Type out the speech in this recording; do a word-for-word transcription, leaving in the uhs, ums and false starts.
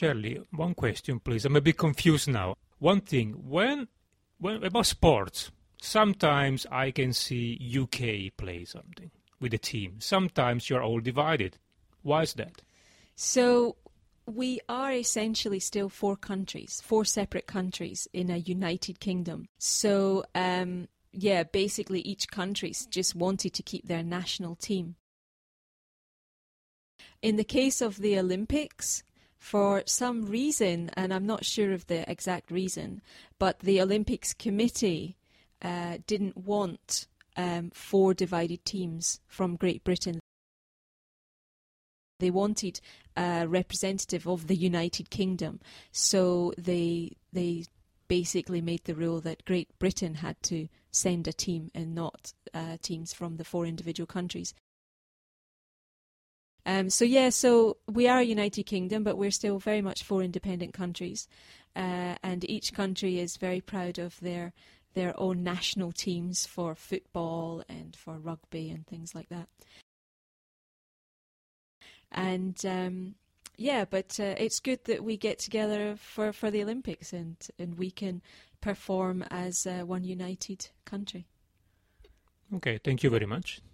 Shirley, one question, please. I'm a bit confused now. One thing, when, when about sports, sometimes I can see U K play something with a team. Sometimes you're all divided. Why is that? So we are essentially still four countries, four separate countries in a united kingdom. So, um, yeah, basically each country just wanted to keep their national team. In the case of the Olympics, for some reason, and I'm not sure of the exact reason, but the Olympics Committee uh, didn't want um, four divided teams from Great Britain. They wanted a representative of the United Kingdom, so they they basically made the rule that Great Britain had to send a team and not uh, teams from the four individual countries. Um, so yeah, so we are a United Kingdom, but we're still very much four independent countries, uh, and each country is very proud of their their own national teams for football and for rugby and things like that. And um, yeah, but uh, it's good that we get together for, for the Olympics and, and we can perform as uh, one united country. Okay, thank you very much.